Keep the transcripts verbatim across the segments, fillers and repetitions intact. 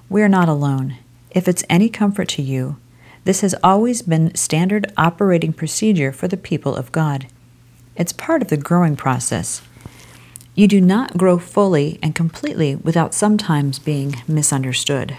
We are not alone. If it's any comfort to you, this has always been standard operating procedure for the people of God. It's part of the growing process. You do not grow fully and completely without sometimes being misunderstood.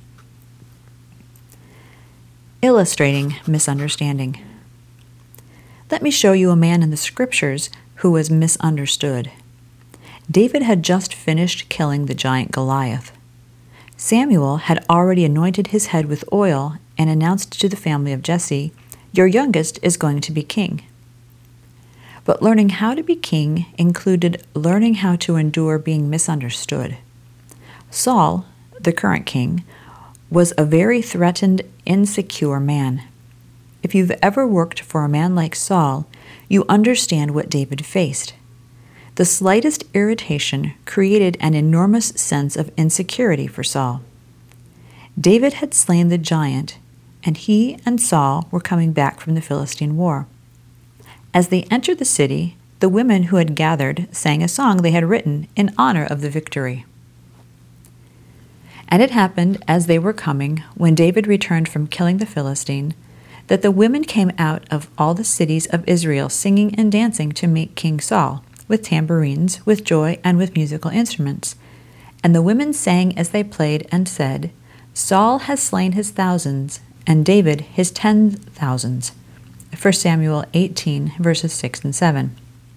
Illustrating misunderstanding. Let me show you a man in the Scriptures who was misunderstood. David had just finished killing the giant Goliath. Samuel had already anointed his head with oil and announced to the family of Jesse, "Your youngest is going to be king." But learning how to be king included learning how to endure being misunderstood. Saul, the current king, was a very threatened, insecure man. If you've ever worked for a man like Saul, you understand what David faced. The slightest irritation created an enormous sense of insecurity for Saul. David had slain the giant, and he and Saul were coming back from the Philistine war. As they entered the city, the women who had gathered sang a song they had written in honor of the victory. And it happened, as they were coming, when David returned from killing the Philistine, that the women came out of all the cities of Israel singing and dancing to meet King Saul, with tambourines, with joy, and with musical instruments. And the women sang as they played and said, "Saul has slain his thousands, and David his ten thousands." First Samuel eighteen, verses six and seven.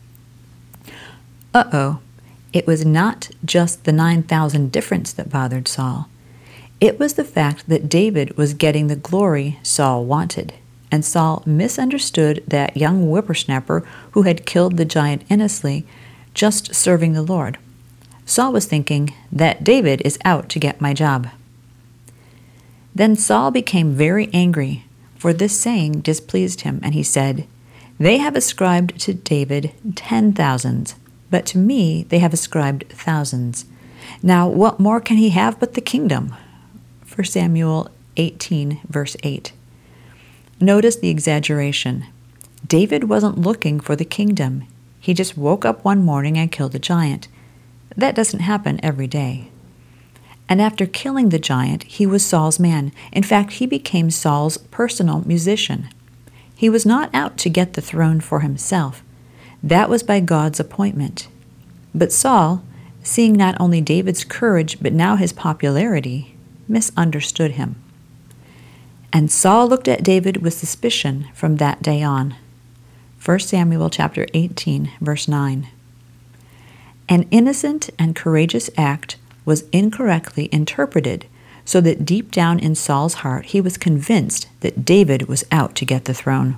Uh-oh. It was not just the nine thousand difference that bothered Saul. It was the fact that David was getting the glory Saul wanted, and Saul misunderstood that young whippersnapper who had killed the giant innocently, just serving the Lord. Saul was thinking, that David is out to get my job. Then Saul became very angry, for this saying displeased him, and he said, "They have ascribed to David ten thousands, but to me they have ascribed thousands. Now what more can he have but the kingdom?" First Samuel eighteen, verse eight. Notice the exaggeration. David wasn't looking for the kingdom. He just woke up one morning and killed a giant. That doesn't happen every day. And after killing the giant, he was Saul's man. In fact, he became Saul's personal musician. He was not out to get the throne for himself. That was by God's appointment. But Saul, seeing not only David's courage but now his popularity, misunderstood him. And Saul looked at David with suspicion from that day on. First Samuel chapter eighteen, verse nine. An innocent and courageous act was incorrectly interpreted, so that deep down in Saul's heart he was convinced that David was out to get the throne.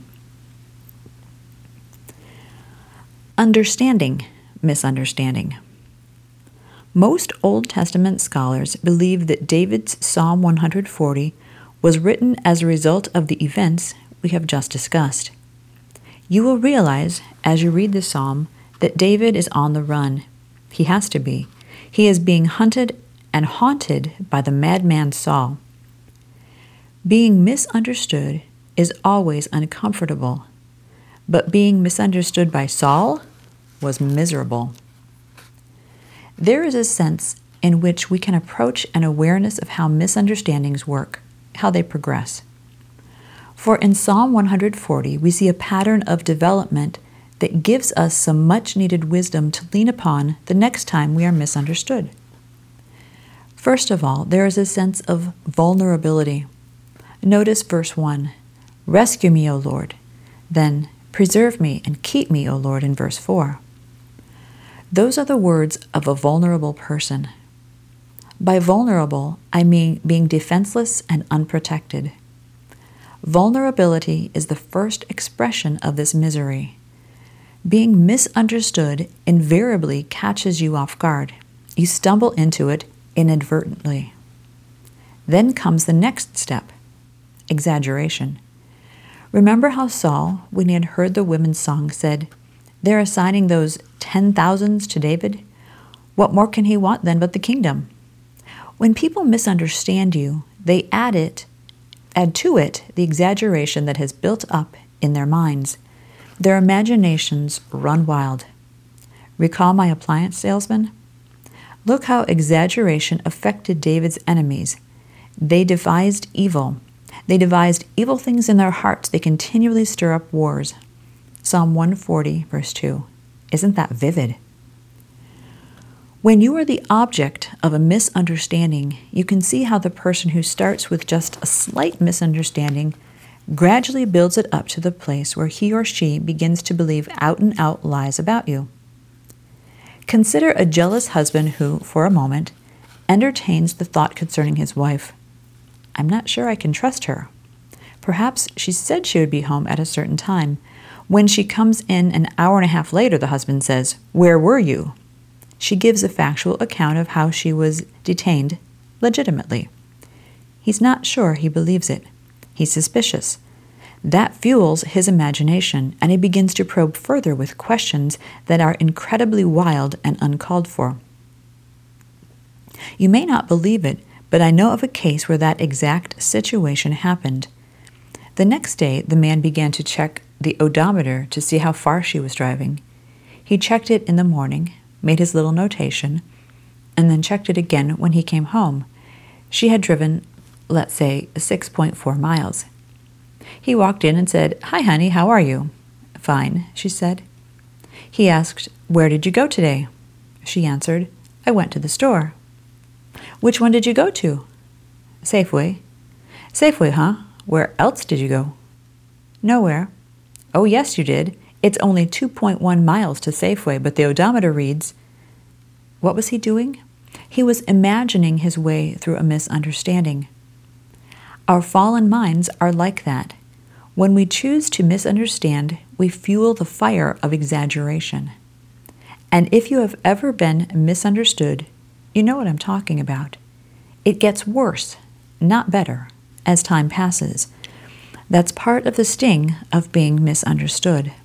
Understanding misunderstanding. Most Old Testament scholars believe that David's Psalm one hundred forty was written as a result of the events we have just discussed. You will realize, as you read the psalm, that David is on the run. He has to be. He is being hunted and haunted by the madman Saul. Being misunderstood is always uncomfortable, but being misunderstood by Saul was miserable. There is a sense in which we can approach an awareness of how misunderstandings work, how they progress. For in Psalm one hundred forty, we see a pattern of development that gives us some much-needed wisdom to lean upon the next time we are misunderstood. First of all, there is a sense of vulnerability. Notice verse one, "Rescue me, O Lord." Then, "Preserve me and keep me, O Lord," in verse four. Those are the words of a vulnerable person. By vulnerable, I mean being defenseless and unprotected. Vulnerability is the first expression of this misery. Being misunderstood invariably catches you off guard. You stumble into it inadvertently. Then comes the next step, exaggeration. Remember how Saul, when he had heard the women's song, said, "They're assigning those ten thousands to David? What more can he want then but the kingdom?" When people misunderstand you, they add it, add to it the exaggeration that has built up in their minds. Their imaginations run wild. Recall my appliance salesman? Look how exaggeration affected David's enemies. They devised evil. They devised evil things in their hearts. They continually stir up wars. Psalm one forty, verse two. Isn't that vivid? When you are the object of a misunderstanding, you can see how the person who starts with just a slight misunderstanding gradually builds it up to the place where he or she begins to believe out-and-out lies about you. Consider a jealous husband who, for a moment, entertains the thought concerning his wife. I'm not sure I can trust her. Perhaps she said she would be home at a certain time. When she comes in an hour and a half later, the husband says, "Where were you?" She gives a factual account of how she was detained legitimately. He's not sure he believes it. He's suspicious. That fuels his imagination, and he begins to probe further with questions that are incredibly wild and uncalled for. You may not believe it, but I know of a case where that exact situation happened. The next day, the man began to check the odometer to see how far she was driving. He checked it in the morning, made his little notation, and then checked it again when he came home. She had driven, let's say, six point four miles. He walked in and said, "Hi, honey, how are you?" "Fine," she said. He asked, "Where did you go today?" She answered, "I went to the store." "Which one did you go to?" "Safeway." "Safeway, huh? Where else did you go?" "Nowhere." "Oh, yes, you did. It's only two point one miles to Safeway, but the odometer reads..." What was he doing? He was imagining his way through a misunderstanding. Our fallen minds are like that. When we choose to misunderstand, we fuel the fire of exaggeration. And if you have ever been misunderstood, you know what I'm talking about. It gets worse, not better, as time passes. That's part of the sting of being misunderstood.